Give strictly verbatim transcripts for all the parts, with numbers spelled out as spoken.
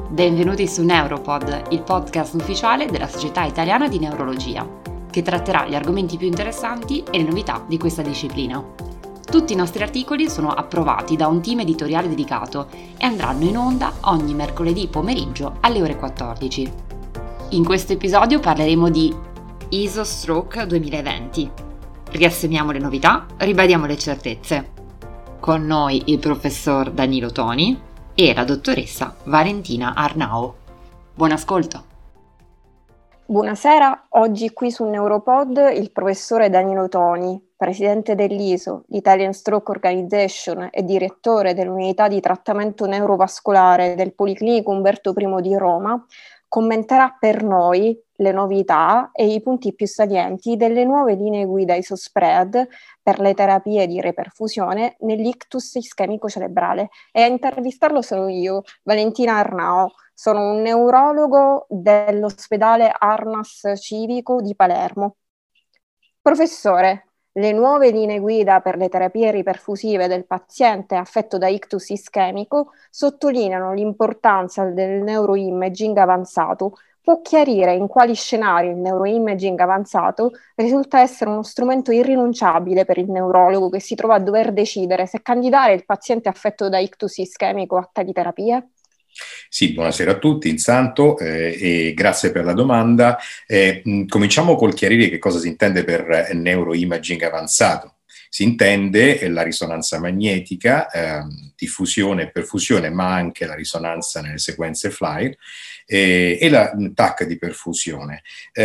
Benvenuti su Neuropod, il podcast ufficiale della Società Italiana di Neurologia, che tratterà gli argomenti più interessanti e le novità di questa disciplina. Tutti i nostri articoli sono approvati da un team editoriale dedicato e andranno in onda ogni mercoledì pomeriggio alle ore quattordici. In questo episodio parleremo di I S O Stroke duemilaventi. Riassemiamo le novità, ribadiamo le certezze. Con noi il professor Danilo Toni e la dottoressa Valentina Arnao. Buon ascolto! Buonasera, oggi qui su Neuropod il professore Danilo Toni, presidente dell'I S O, l'Italian Stroke Organization e direttore dell'unità di trattamento neurovascolare del Policlinico Umberto I di Roma, commenterà per noi le novità e i punti più salienti delle nuove linee guida ISOSPREAD per le terapie di reperfusione nell'ictus ischemico cerebrale. E a intervistarlo sono io, Valentina Arnao. Sono un neurologo dell'ospedale Arnas Civico di Palermo. Professore, le nuove linee guida per le terapie riperfusive del paziente affetto da ictus ischemico sottolineano l'importanza del neuroimaging avanzato. Può chiarire in quali scenari il neuroimaging avanzato risulta essere uno strumento irrinunciabile per il neurologo che si trova a dover decidere se candidare il paziente affetto da ictus ischemico a tali terapie? Sì, buonasera a tutti, intanto, eh, e grazie per la domanda. Eh, mh, cominciamo col chiarire che cosa si intende per eh, neuroimaging avanzato. Si intende eh, la risonanza magnetica, eh, diffusione e perfusione, ma anche la risonanza nelle sequenze FLIRE eh, e la T A C di perfusione.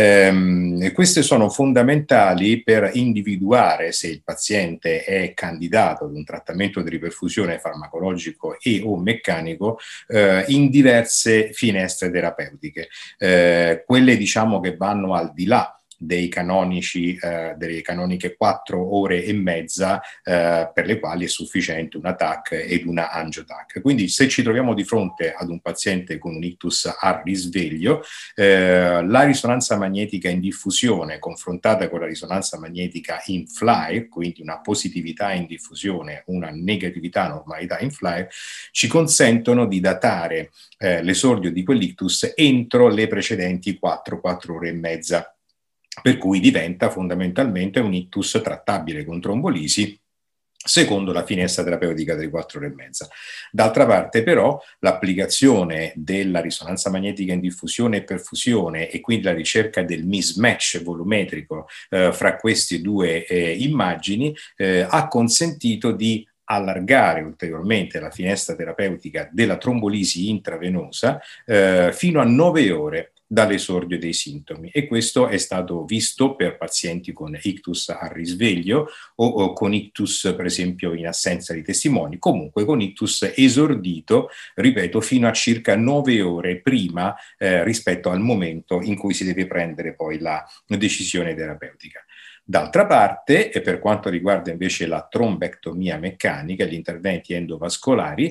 Eh, queste sono fondamentali per individuare se il paziente è candidato ad un trattamento di riperfusione farmacologico e o meccanico eh, in diverse finestre terapeutiche, eh, quelle diciamo che vanno al di là dei canonici, eh, delle canoniche quattro ore e mezza eh, per le quali è sufficiente una T A C ed una angio-T A C. Quindi se ci troviamo di fronte ad un paziente con un ictus a risveglio, eh, la risonanza magnetica in diffusione confrontata con la risonanza magnetica in FLIRE, quindi una positività in diffusione, una negatività, normalità in FLIRE, ci consentono di datare eh, l'esordio di quell'ictus entro le precedenti quattro ore e mezza, per cui diventa fondamentalmente un ictus trattabile con trombolisi secondo la finestra terapeutica delle quattro ore e mezza. D'altra parte però l'applicazione della risonanza magnetica in diffusione e perfusione e quindi la ricerca del mismatch volumetrico eh, fra queste due eh, immagini eh, ha consentito di allargare ulteriormente la finestra terapeutica della trombolisi intravenosa eh, fino a nove ore dall'esordio dei sintomi, e questo è stato visto per pazienti con ictus a risveglio o, o con ictus per esempio in assenza di testimoni, comunque con ictus esordito, ripeto, fino a circa nove ore prima eh, rispetto al momento in cui si deve prendere poi la decisione terapeutica. D'altra parte, e per quanto riguarda invece la trombectomia meccanica, gli interventi endovascolari,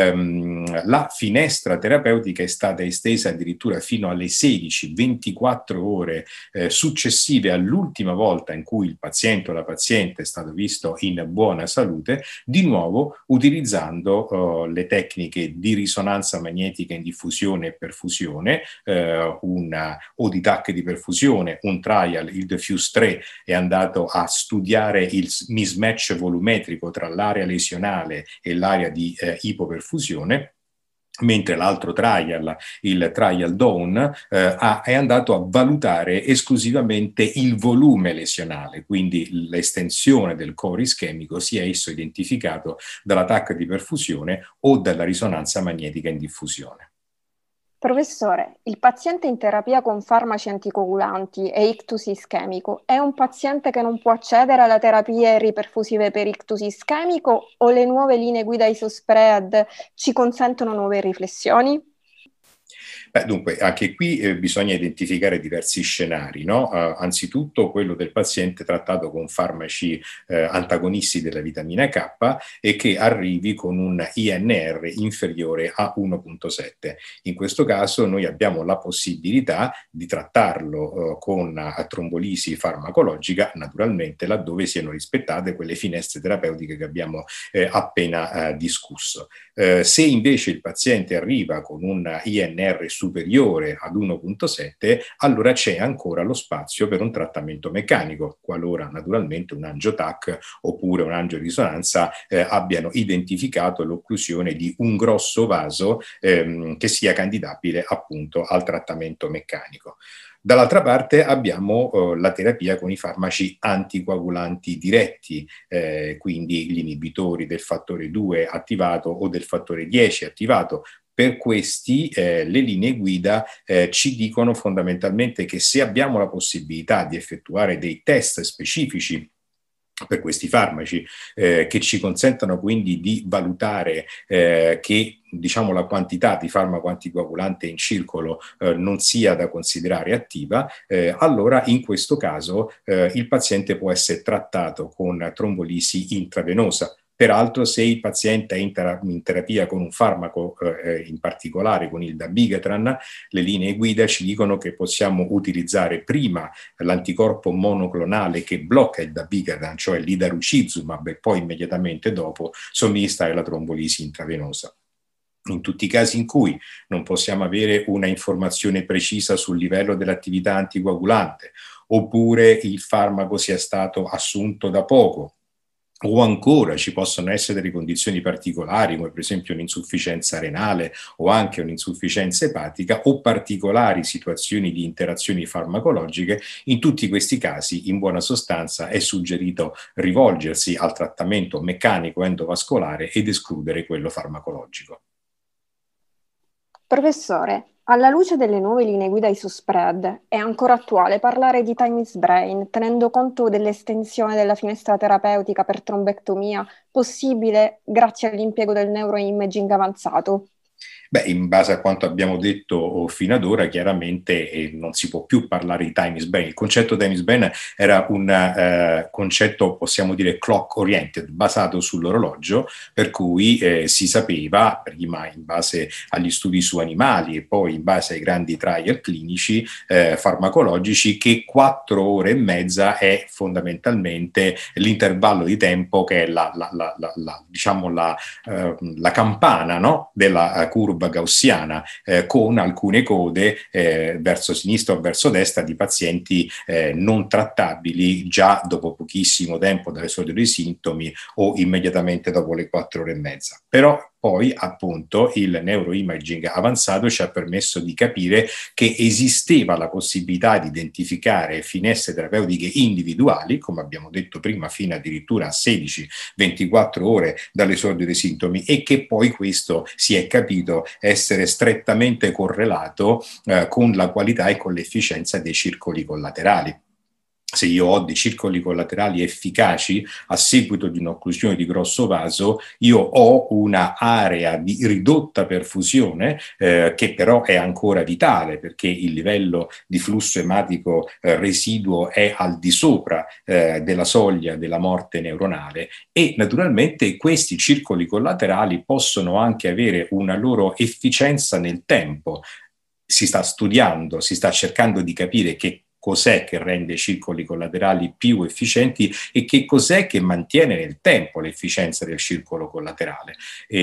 ehm, la finestra terapeutica è stata estesa addirittura fino alle sedici ventiquattro ore eh, successive all'ultima volta in cui il paziente o la paziente è stato visto in buona salute, di nuovo utilizzando eh, le tecniche di risonanza magnetica in diffusione e perfusione, eh, una o di T A C di perfusione, un trial, il Diffuse tre, è andato a studiare il mismatch volumetrico tra l'area lesionale e l'area di eh, ipoperfusione, mentre l'altro trial, il trial Dawn, eh, ha, è andato a valutare esclusivamente il volume lesionale, quindi l'estensione del core ischemico, sia esso identificato dalla T A C di perfusione o dalla risonanza magnetica in diffusione. Professore, il paziente in terapia con farmaci anticoagulanti e ictus ischemico è un paziente che non può accedere alle terapie riperfusive per ictus ischemico, o le nuove linee guida ISOSPREAD ci consentono nuove riflessioni? Beh, dunque, anche qui eh, bisogna identificare diversi scenari, no? Uh, anzitutto quello del paziente trattato con farmaci eh, antagonisti della vitamina K e che arrivi con un I N R inferiore a uno virgola sette. In questo caso noi abbiamo la possibilità di trattarlo uh, con uh, trombolisi farmacologica, naturalmente laddove siano rispettate quelle finestre terapeutiche che abbiamo eh, appena uh, discusso. Uh, se invece il paziente arriva con un I N R superiore ad uno virgola sette, allora c'è ancora lo spazio per un trattamento meccanico, qualora naturalmente un angiotac oppure un'angiorisonanza eh, abbiano identificato l'occlusione di un grosso vaso ehm, che sia candidabile appunto al trattamento meccanico. Dall'altra parte abbiamo eh, la terapia con i farmaci anticoagulanti diretti, eh, quindi gli inibitori del fattore due attivato o del fattore dieci attivato. Per questi eh, le linee guida eh, ci dicono fondamentalmente che se abbiamo la possibilità di effettuare dei test specifici per questi farmaci eh, che ci consentano quindi di valutare eh, che diciamo la quantità di farmaco anticoagulante in circolo eh, non sia da considerare attiva, eh, allora in questo caso eh, il paziente può essere trattato con trombolisi intravenosa. Peraltro, se il paziente è in, ter- in terapia con un farmaco, eh, in particolare con il dabigatran, le linee guida ci dicono che possiamo utilizzare prima l'anticorpo monoclonale che blocca il dabigatran, cioè l'idarucizumab, e poi immediatamente dopo somministrare la trombolisi intravenosa. In tutti i casi in cui non possiamo avere una informazione precisa sul livello dell'attività anticoagulante, oppure il farmaco sia stato assunto da poco, o ancora ci possono essere delle condizioni particolari, come per esempio un'insufficienza renale o anche un'insufficienza epatica, o particolari situazioni di interazioni farmacologiche. In tutti questi casi, in buona sostanza, è suggerito rivolgersi al trattamento meccanico endovascolare ed escludere quello farmacologico. Professore, alla luce delle nuove linee guida IsoSpread, è ancora attuale parlare di time is brain, tenendo conto dell'estensione della finestra terapeutica per trombectomia possibile grazie all'impiego del neuroimaging avanzato? Beh, in base a quanto abbiamo detto fino ad ora, chiaramente eh, non si può più parlare di time is brain. Il concetto time is brain era un eh, concetto, possiamo dire, clock oriented, basato sull'orologio, per cui eh, si sapeva, prima in base agli studi su animali e poi in base ai grandi trial clinici eh, farmacologici, che quattro ore e mezza è fondamentalmente l'intervallo di tempo che è la, la, la, la, la diciamo la, eh, la campana, no? della uh, curva gaussiana, eh, con alcune code eh, verso sinistra o verso destra di pazienti eh, non trattabili già dopo pochissimo tempo dall'esordio dei sintomi o immediatamente dopo le quattro ore e mezza. Però poi appunto il neuroimaging avanzato ci ha permesso di capire che esisteva la possibilità di identificare finestre terapeutiche individuali, come abbiamo detto prima, fino addirittura a sedici ventiquattro ore dall'esordio dei sintomi, e che poi questo si è capito essere strettamente correlato eh, con la qualità e con l'efficienza dei circoli collaterali. Se io ho dei circoli collaterali efficaci a seguito di un'occlusione di grosso vaso, io ho una area di ridotta perfusione eh, che però è ancora vitale, perché il livello di flusso ematico eh, residuo è al di sopra eh, della soglia della morte neuronale, e naturalmente questi circoli collaterali possono anche avere una loro efficienza nel tempo. Si sta studiando, si sta cercando di capire che cos'è che rende i circoli collaterali più efficienti e che cos'è che mantiene nel tempo l'efficienza del circolo collaterale.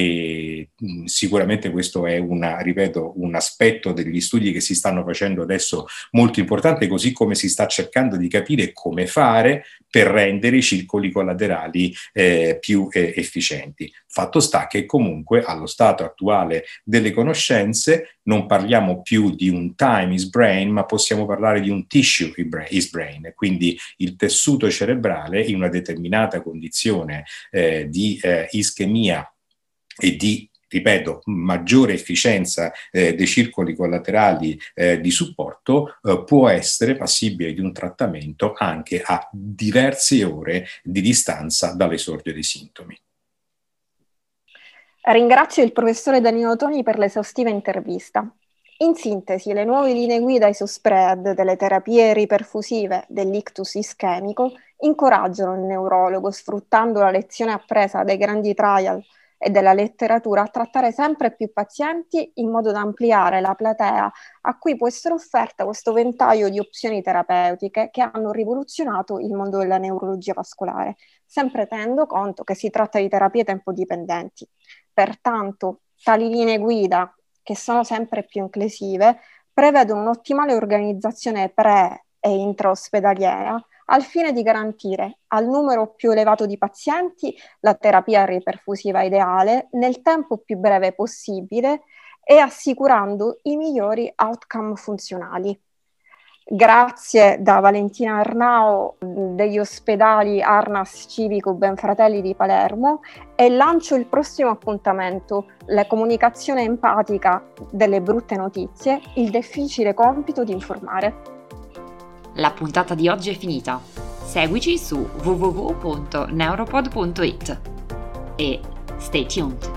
E mh, sicuramente questo è una, ripeto, un aspetto degli studi che si stanno facendo adesso molto importante, così come si sta cercando di capire come fare per rendere i circoli collaterali eh, più eh, efficienti. Fatto sta che comunque allo stato attuale delle conoscenze non parliamo più di un time is brain, ma possiamo parlare di un tissue is brain, quindi il tessuto cerebrale in una determinata condizione eh, di eh, ischemia e di, ripeto, maggiore efficienza eh, dei circoli collaterali eh, di supporto, eh, può essere passibile di un trattamento anche a diverse ore di distanza dall'esordio dei sintomi. Ringrazio il professore Danilo Toni per l'esaustiva intervista. In sintesi, le nuove linee guida isospread delle terapie riperfusive dell'ictus ischemico incoraggiano il neurologo, sfruttando la lezione appresa dai grandi trial e della letteratura, a trattare sempre più pazienti in modo da ampliare la platea a cui può essere offerta questo ventaglio di opzioni terapeutiche che hanno rivoluzionato il mondo della neurologia vascolare, sempre tenendo conto che si tratta di terapie tempodipendenti. Pertanto, tali linee guida, che sono sempre più inclusive, prevedono un'ottimale organizzazione pre- e intraospedaliera al fine di garantire al numero più elevato di pazienti la terapia riperfusiva ideale nel tempo più breve possibile e assicurando i migliori outcome funzionali. Grazie da Valentina Arnao degli ospedali Arnas Civico Benfratelli di Palermo, e lancio il prossimo appuntamento, la comunicazione empatica delle brutte notizie, il difficile compito di informare. La puntata di oggi è finita. Seguici su w w w punto neuropod punto it e stay tuned.